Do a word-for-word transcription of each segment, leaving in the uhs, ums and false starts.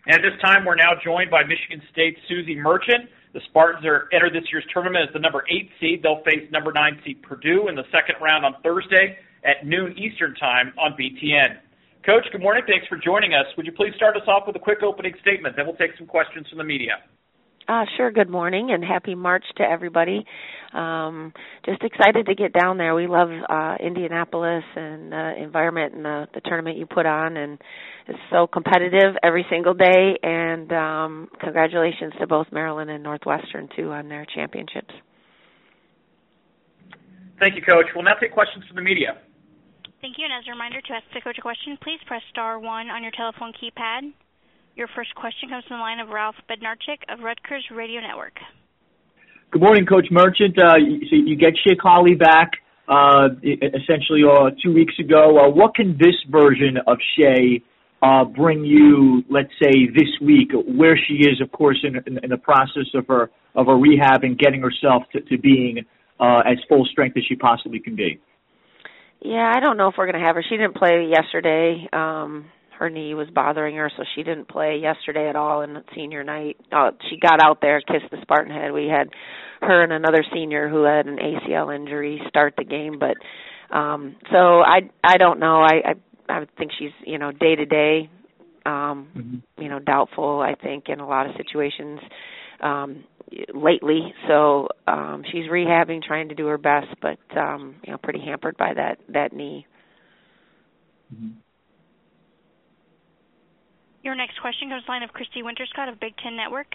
And at this time, we're now joined by Michigan State's Suzy Merchant. The Spartans are entered this year's tournament as the number eight seed. They'll face number nine seed Purdue in the second round on Thursday at noon Eastern time on B T N. Coach, good morning. Thanks for joining us. Would you please start us off with a quick opening statement? Then we'll take some questions from the media. Uh, sure. Good morning and happy March to everybody. Um, just excited to get down there. We love uh, Indianapolis and the environment and the, the tournament you put on, and it's so competitive every single day. And um, congratulations to both Maryland and Northwestern, too, on their championships. Thank you, Coach. We'll now take questions from the media. Thank you. And as a reminder, to ask the coach a question, please press star one on your telephone keypad. Your first question comes from the line of Ralph Bednarczyk of Rutgers Radio Network. Good morning, Coach Merchant. Uh, you, so you get Shea Colley back uh, essentially uh, two weeks ago. Uh, what can this version of Shea uh, bring you, let's say, this week, where she is, of course, in, in, in the process of her of her rehab and getting herself to, to being uh, as full strength as she possibly can be? Yeah, I don't know if we're going to have her. She didn't play yesterday. Um Her knee was bothering her, so she didn't play yesterday at all in senior night. Uh, she got out there, kissed the Spartan head. We had her and another senior who had an A C L injury start the game. But um, so I I don't know. I, I I would think she's, you know, day to day, um, mm-hmm. you know, doubtful, I think, in a lot of situations um, lately. So um, she's rehabbing, trying to do her best, but, um, you know, pretty hampered by that, that knee. Mm-hmm. Your next question comes to the line of Christy Winterscott of Big Ten Network.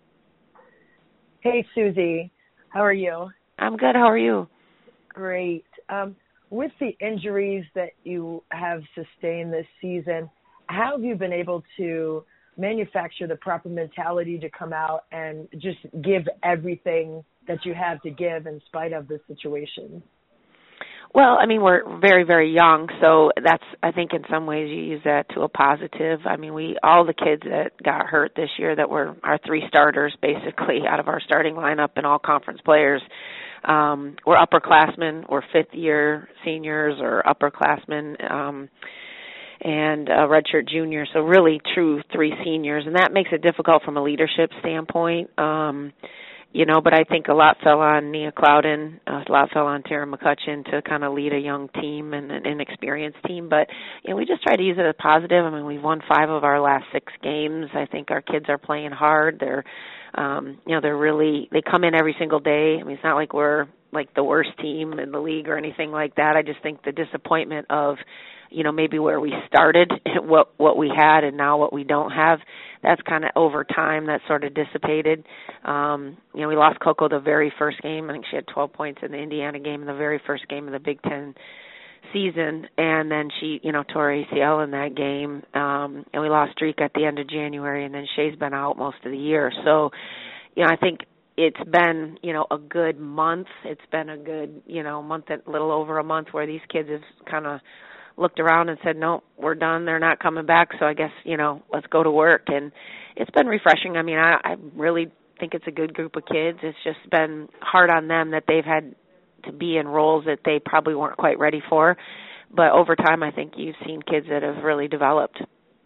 Hey, Suzy. How are you? I'm good. How are you? Great. Um, with the injuries that you have sustained this season, how have you been able to manufacture the proper mentality to come out and just give everything that you have to give in spite of the situation? Well, I mean, we're very, very young, so that's, I think in some ways you use that to a positive. I mean, we, all the kids that got hurt this year that were our three starters, basically, out of our starting lineup and all conference players, um, were upperclassmen or fifth-year seniors or upperclassmen, um, and uh, redshirt juniors, so really true three seniors, and that makes it difficult from a leadership standpoint. Um You know, but I think a lot fell on Nia Clouden, a lot fell on Tara McCutcheon to kind of lead a young team and an inexperienced team. But, you know, we just try to use it as positive. I mean, we've won five of our last six games. I think our kids are playing hard. They're, um, you know, they're really, they come in every single day. I mean, it's not like we're like the worst team in the league or anything like that. I just think the disappointment of, you know, maybe where we started, what what we had, and now what we don't have, that's kind of over time that sort of dissipated. Um, you know, we lost Coco the very first game. I think she had twelve points in the Indiana game in the very first game of the Big Ten season, and then she, you know, tore A C L in that game, um, and we lost Streak at the end of January, and then Shea's been out most of the year. So, you know, I think it's been, you know, a good month. It's been a good, you know, month, a little over a month where these kids have kind of looked around and said, no, we're done. They're not coming back. So I guess, you know, let's go to work. And it's been refreshing. I mean, I, I really think it's a good group of kids. It's just been hard on them that they've had to be in roles that they probably weren't quite ready for. But over time, I think you've seen kids that have really developed.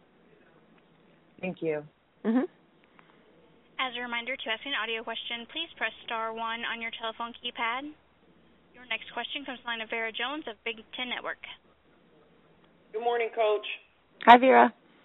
Thank you. Mm-hmm. As a reminder, to ask an audio question, please press star one on your telephone keypad. Your next question comes from the line of Vera Jones of Big Ten Network. Good morning, Coach. Hi, Vera.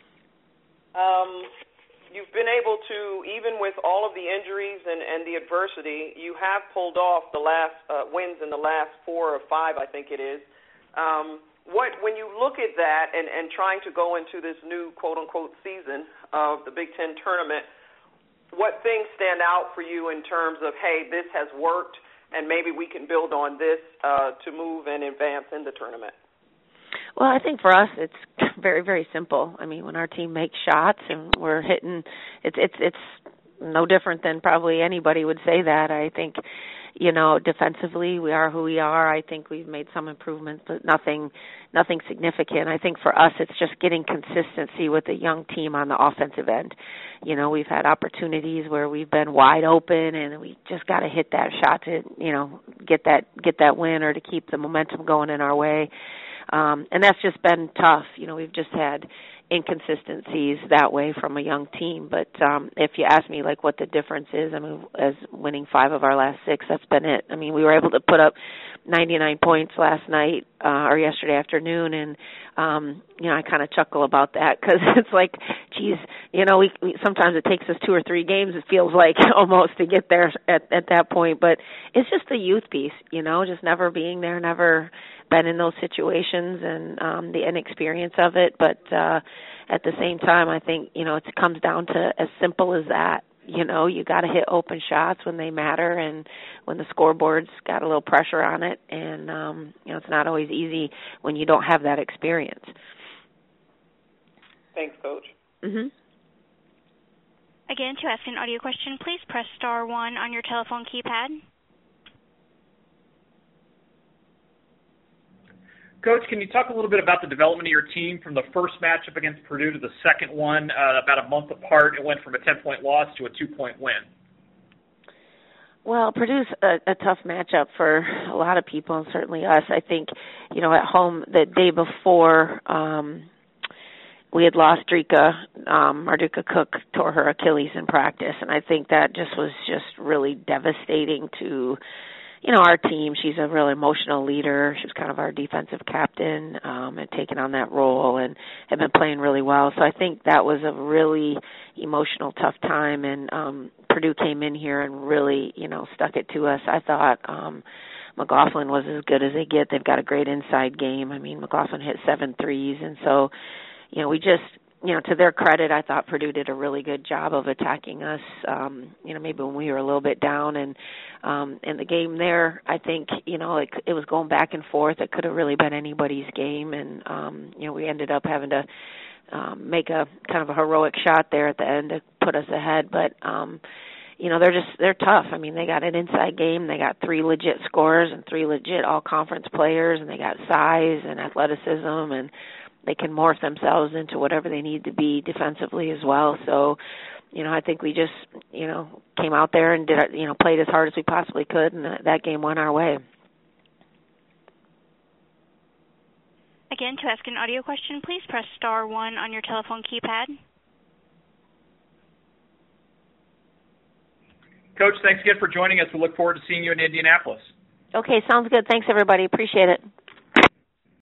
Um, you've been able to, even with all of the injuries and, and the adversity, you have pulled off the last uh, wins in the last four or five, I think it is. Um, what, when you look at that and, and trying to go into this new quote-unquote season of the Big Ten tournament, what things stand out for you in terms of, hey, this has worked and maybe we can build on this uh, to move and advance in the tournament? Well, I think for us it's very, very simple. I mean, when our team makes shots and we're hitting, it's it's it's no different than probably anybody would say that. I think, you know, defensively we are who we are. I think we've made some improvements, but nothing nothing significant. I think for us it's just getting consistency with a young team on the offensive end. You know, we've had opportunities where we've been wide open and we just got to hit that shot to, you know, get that get that win or to keep the momentum going in our way. Um, and that's just been tough. You know, we've just had inconsistencies that way from a young team. But um, if you ask me, like, what the difference is, I mean, as winning five of our last six, that's been it. I mean, we were able to put up ninety-nine points last night uh, or yesterday afternoon, and um, you know, I kind of chuckle about that because it's like, geez, you know, we, we sometimes it takes us two or three games. It feels like almost to get there at, at that point. But it's just the youth piece, you know, just never being there, never been in those situations, and um, the inexperience of it. But uh, at the same time, I think, you know, it comes down to as simple as that. You know, you got to hit open shots when they matter, and when the scoreboard's got a little pressure on it. And um, you know, it's not always easy when you don't have that experience. Thanks, Coach. Mhm. Again, to ask an audio question, please press star one on your telephone keypad. Coach, can you talk a little bit about the development of your team from the first matchup against Purdue to the second one, uh, about a month apart? It went from a ten-point loss to a two-point win. Well, Purdue's a, a tough matchup for a lot of people, and certainly us. I think, you know, at home the day before, um, we had lost Drika. Um, Marduka Cook tore her Achilles in practice, and I think that just was just really devastating to, you know, our team. She's a real emotional leader. She was kind of our defensive captain, um, and taken on that role and had been playing really well. So I think that was a really emotional, tough time, and um, Purdue came in here and really, you know, stuck it to us. I thought um, McLaughlin was as good as they get. They've got a great inside game. I mean, McLaughlin hit seven threes, and so, you know, we just, you know, to their credit, I thought Purdue did a really good job of attacking us, um, you know, maybe when we were a little bit down. And um, in the game there, I think, you know, it, it was going back and forth. It could have really been anybody's game. And, um, you know, we ended up having to um, make a kind of a heroic shot there at the end to put us ahead. But, um, you know, they're just, they're tough. I mean, they got an inside game. They got three legit scorers and three legit all-conference players, and they got size and athleticism, and they can morph themselves into whatever they need to be defensively as well. So, you know, I think we just, you know, came out there and did, you know, played as hard as we possibly could, and that, that game went our way. Again, to ask an audio question, please press star one on your telephone keypad. Coach, thanks again for joining us. We look forward to seeing you in Indianapolis. Okay, sounds good. Thanks, everybody. Appreciate it.